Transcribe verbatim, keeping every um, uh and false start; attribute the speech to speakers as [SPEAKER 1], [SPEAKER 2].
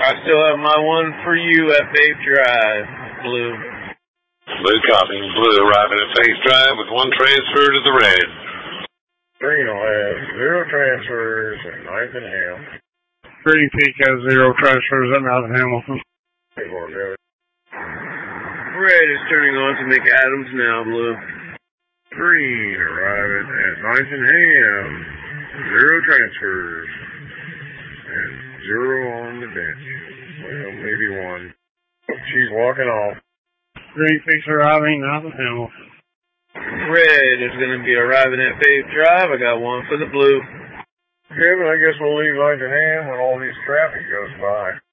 [SPEAKER 1] I still have my one for you at Faith Drive, Blue.
[SPEAKER 2] Blue copy. Blue arriving at Faith Drive with one transfer to the red.
[SPEAKER 3] Green will have zero transfers at ninth and Ham.
[SPEAKER 4] Green Peak has zero transfers at Mount Hamilton.
[SPEAKER 1] Red is turning on to McAdams now, Blue.
[SPEAKER 3] Green arriving at ninth and Ham. Zero transfers. And zero on the bench. Well, maybe one. She's walking off.
[SPEAKER 4] Green Peak's arriving now at Hamilton.
[SPEAKER 1] Red is going to be arriving at Faith Drive. I got one for the Blue.
[SPEAKER 3] Kevin, I guess we'll leave ninth and Ham when all this traffic goes by.